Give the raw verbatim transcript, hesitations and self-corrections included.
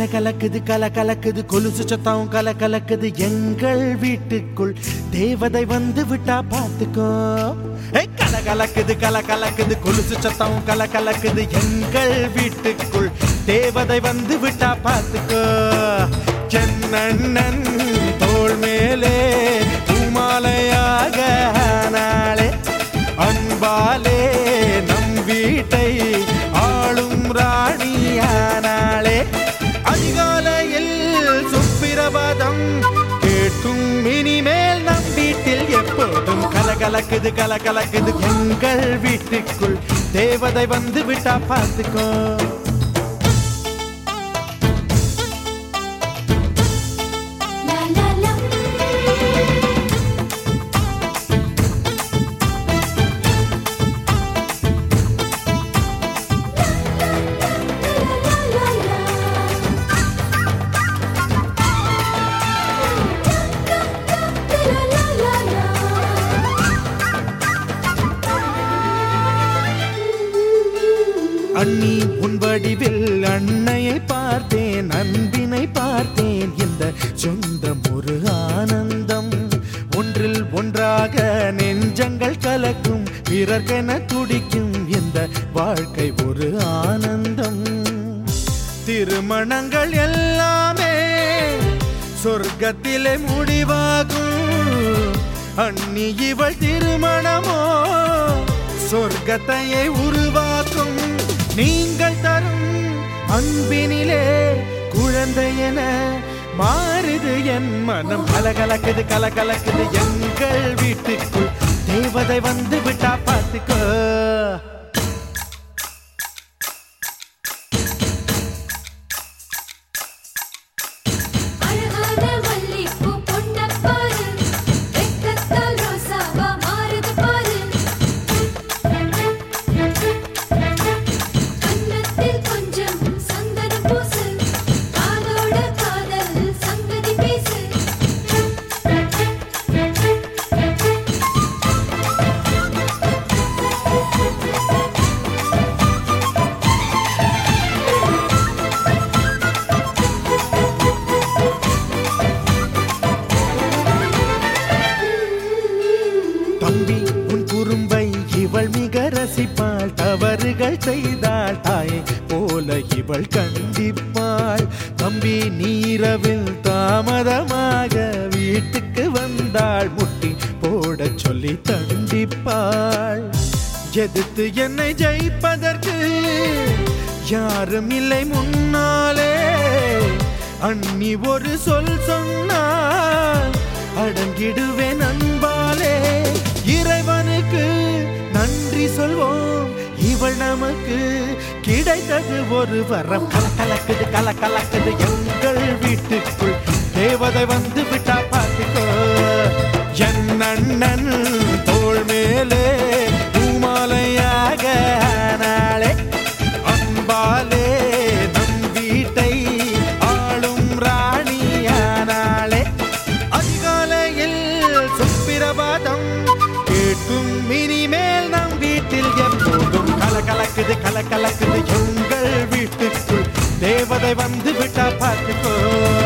கலக்குது கல கலக்குது கொலுசு சத்தம் கல கலக்குது எங்கள் வீட்டுக்குள் தேவதை வந்து விட்டா பாத்துக்கோ. கல கலக்குது கல கலக்குது கொலுசு சத்தம் கல கலக்குது எங்கள் வீட்டுக்குள் தேவதை வந்து விட்டா பாத்துக்கோ. சென்னண்ணன் தோள் மேலே பூமாலையாக நாளே அன்பாலே நம் வீட்டை ஆளும் ராணியானாளே. அதிகாலையில் சுப்பிரபாதம் கேட்கும் இனிமேல் நம் வீட்டில் எப்போதும் கலகலக்குது கலகலக்குது எங்கள் வீட்டுக்குள் தேவதை வந்து விட்டா பார்த்துக்கோ. அண்ணி உன் வடிவில் அன்னையை பார்த்தேன் அன்பினை பார்த்தேன் இந்த சொந்தம் ஒரு ஆனந்தம். ஒன்றில் ஒன்றாக நெஞ்சங்கள் கலக்கும் பிறர்கென துடிக்கும் இந்த வாழ்க்கை ஒரு ஆனந்தம். திருமணங்கள் எல்லாமே சொர்க்கத்திலே முடிவாகும். அண்ணி இவள் திருமணமோ சொர்க்கத்தையே உருவாக்கும். நீங்கள் தரும் அன்பினிலே குழந்தையென மாறுது என் மனம். கலகலக்குது கலகலக்குது எங்கள் வீட்டுக்குள் தேவதை வந்து விட்டா பார்த்துக்கோ. தம்பி உன் குறும்பை இவள் மிக ரசிப்பாள். தவறுகள் செய்தாள் தாயை போல இவள் கண்டிப்பாள். தம்பி நீரவில் தாமதமாக வீட்டுக்கு வந்தாள். முட்டி போட சொல்லி தண்டிப்பாள். எதிர்த்து என்னை ஜெயிப்பதற்கு யாரும் இல்லை முன்னாலே. அண்ணி ஒரு சொல் சொன்னால் அடங்கிடுவேன் அன்பாலே. இறைவனுக்கு நன்றி சொல்வோம் இவள் நமக்கு கிடைத்தது ஒரு வரம். கலக்கலக்குது கலக்கலக்குது எங்கள் வீட்டுக்குள் தேவதை வந்து விட்டா பார்த்துக்கோ. என் அண்ணன் தோள் மேலே பூமாலையாக நாளே அன்பாலே நம் வீட்டை ஆளும் ராணியானாளே. அதிகாலையில் சுப்பிரபாதம் கேட்கும் இனிமேல் நம் வீட்டில் எப்போதும் கலகலக்குது கலகலக்குது எங்கள் வீட்டுக்குள் தேவதை வந்து விட்டா பார்த்துக்கோ.